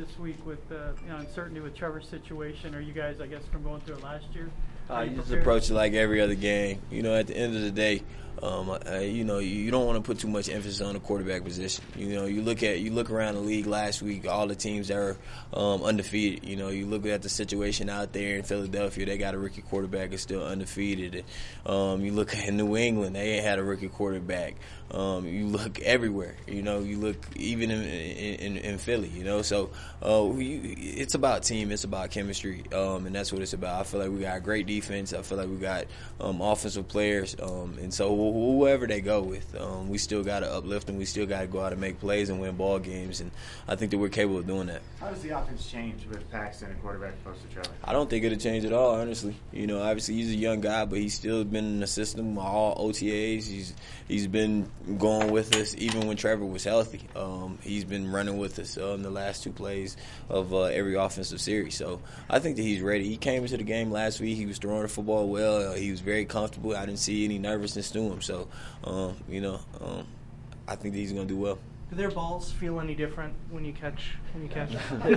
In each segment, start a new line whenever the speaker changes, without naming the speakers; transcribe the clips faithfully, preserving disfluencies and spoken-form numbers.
this week with uh, you know, uncertainty with Trevor's situation? Are you guys, I guess, from going through it last year?
Uh, you just approach it like every other game. You know, at the end of the day, um, uh, you know, you, you don't want to put too much emphasis on the quarterback position. You know, you look at you look around the league last week, all the teams that are um, undefeated. You know, you look at the situation out there in Philadelphia, they got a rookie quarterback that's still undefeated. Um, you look at New England, they ain't had a rookie quarterback. Um, you look everywhere. You know, you look even in in, in Philly. You know, so uh, we, it's about team, it's about chemistry, um, and that's what it's about. I feel like we got great defense. I feel like we got um, offensive players, um, and so whoever they go with, um, we still got to uplift them. We still got to go out and make plays and win ball games, and I think that we're capable of doing that.
How does the offense change with Paxton and quarterback opposed to Trevor?
I don't think it'll change at all, honestly. You know, obviously he's a young guy, but he's still been in the system, all O T As. He's he's been going with us even when Trevor was healthy. Um, he's been running with us um, the last two plays of uh, every offensive series. So I think that he's ready. He came into the game last week. He was throwing the football well. Uh, he was very comfortable. I didn't see any nervousness to him. So, um, you know, um, I think that he's going to do well.
Do their balls feel any different when you catch when you catch?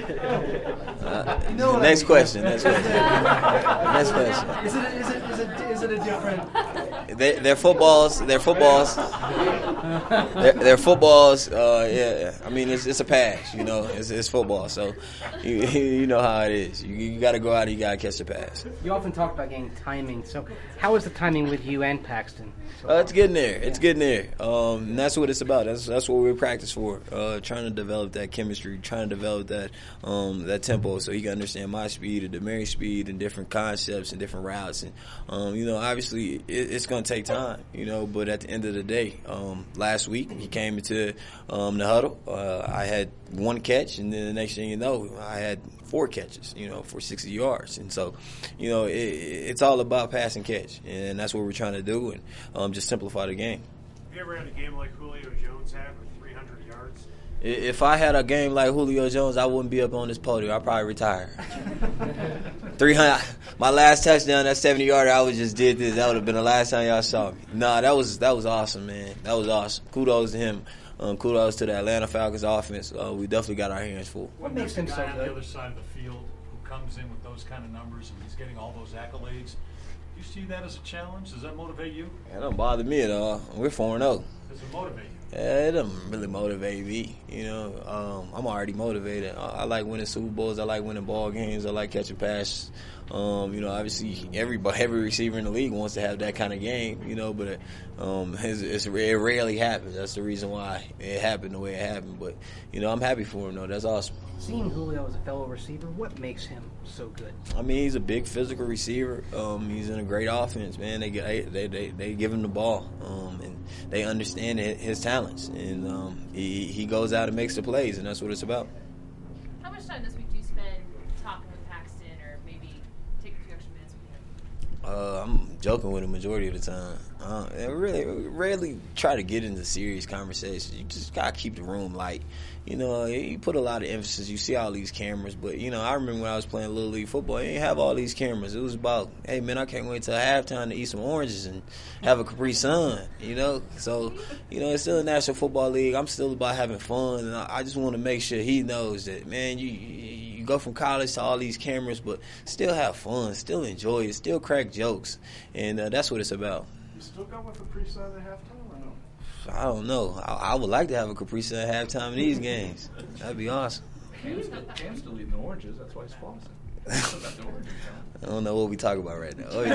uh, you know next I mean. question. Next question. Next question.
Is it is it is it is it a different?
They, their footballs. Their footballs. their, their footballs. Uh, yeah. I mean, it's it's a pass. You know, it's it's football. So, you you know how it is. You you got to go out and you got to catch the pass.
You often talk about getting timing. So, how is the timing with you and Paxton?
Uh, it's getting there. It's getting there. Um, and that's what it's about. That's that's what we practice for. Uh, trying to develop that chemistry, trying to develop that um, that tempo, so he can understand my speed and Demari's speed and different concepts and different routes. And um, you know, obviously, it, it's going to take time. You know, but at the end of the day, um, last week he came into um, the huddle. Uh, I had one catch, and then the next thing you know, I had four catches. You know, for sixty yards. And so, you know, it, it's all about pass and catch, and that's what we're trying to do, and um, just simplify the game.
Have you ever had a game like Julio Jones had with three hundred yards?
If I had a game like Julio Jones, I wouldn't be up on this podium. I'd probably retire. three hundred. My last touchdown, that seventy yarder, I would just did this. That would have been the last time y'all saw me. Nah, that was that was awesome, man. That was awesome. Kudos to him. Um, kudos to the Atlanta Falcons offense. Uh, we definitely got our hands full.
What makes him so good?
On the other side of the field who comes in with those kind of numbers and he's getting all those accolades. Do you see that as a challenge? Does that motivate you?
It don't bother me at all. We're four and oh.
Does it motivate you?
Yeah, it doesn't really motivate me. You know, um, I'm already motivated. I, I like winning Super Bowls. I like winning ball games. I like catching passes. Um, you know, obviously everybody, every receiver in the league wants to have that kind of game. You know, but um, it's, it's, it rarely happens. That's the reason why it happened the way it happened. But you know, I'm happy for him though. That's awesome.
Seeing Julio as a fellow receiver, what makes him so good?
I mean, he's a big physical receiver. Um, he's in a great offense, man. They get they they they give him the ball, um, and they understand his talents, and um, he he goes out and makes the plays, and that's what it's about.
How much time this week do you spend talking with Paxton, or maybe take a few extra minutes with him?
Uh, I'm joking with him majority of the time. Uh, I really rarely try to get into serious conversations. You just gotta keep the room light. You know, you put a lot of emphasis. You see all these cameras, but, you know, I remember when I was playing Little League football, you didn't have all these cameras. It was about, hey, man, I can't wait till halftime to eat some oranges and have a Capri Sun, you know? So, you know, it's still a National Football League. I'm still about having fun, and I just want to make sure he knows that, man, you, you you go from college to all these cameras, but still have fun, still enjoy it, still crack jokes, and uh, that's what it's about.
You still go with Capri Sun at halftime or no?
I don't know. I, I would like to have a Capri Sun at halftime in these games. That'd be awesome.
Cam's still, Cam's still eating the oranges. That's why he's flossing.
I don't know what we talk about right now. Oh,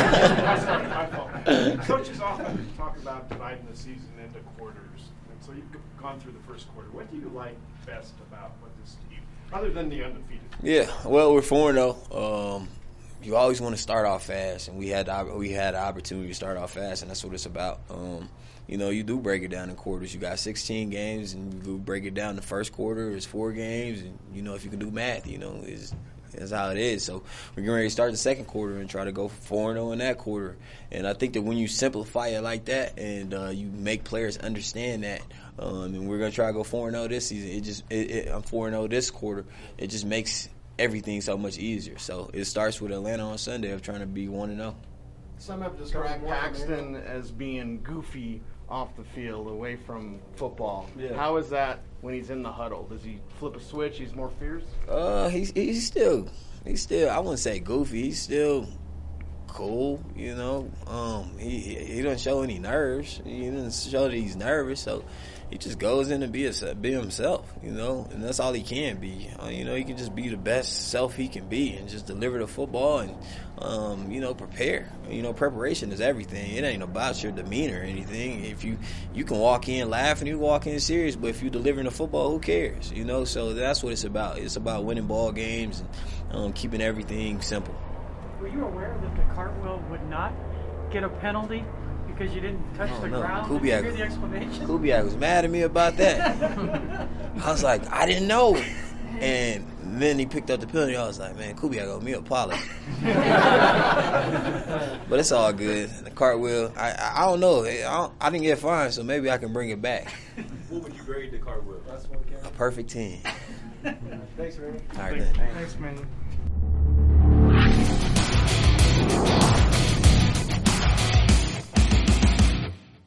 yeah. My fault. Coaches often talk about dividing the season into quarters. And so you've gone through the first quarter. What do you like best about what this team, other than the undefeated?
Yeah, well, we're four and oh. Um, you always want to start off fast, and we had the, we had the opportunity to start off fast, and that's what it's about. Um, you know, you do break it down in quarters. You got sixteen games, and you break it down. The first quarter is four games, and, you know, if you can do math, you know, is that's how it is. So we're getting ready to start the second quarter and try to go four and oh in that quarter. And I think that when you simplify it like that and uh, you make players understand that, um, and we're going to try to go four and oh this season, it just it, it, I'm four and oh this quarter, it just makes everything so much easier. So it starts with Atlanta on Sunday of trying to be one and oh.
Some have described Paxton as being goofy off the field, away from football.
Yeah.
How is that when he's in the huddle? Does he flip a switch? He's more fierce?
Uh, he's he's still he's still I wouldn't say goofy. He's still cool, you know. Um, he he doesn't show any nerves. He doesn't show that he's nervous. So he just goes in and be a, be himself, you know. And that's all he can be. Uh, you know, he can just be the best self he can be and just deliver the football and um, you know, prepare. You know, preparation is everything. It ain't about your demeanor or anything. If you you can walk in laughing, you can walk in serious, but if you delivering the football, who cares? You know. So that's what it's about. It's about winning ball games and um, keeping everything simple.
Were you aware that the cartwheel would not get a penalty because you didn't touch
Oh,
the
no.
ground?
Kubiak-
Did you hear the explanation?
Kubiak was mad at me about that. I was like, I didn't know. And then he picked up the penalty. I was like, man, Kubiak owed me an apology. But it's all good. The cartwheel, I I, I don't know. I, don't, I didn't get fined, so maybe I can bring it back.
What would you grade the cartwheel?
A perfect ten.
Thanks, Randy.
All right, then.
Thanks, man.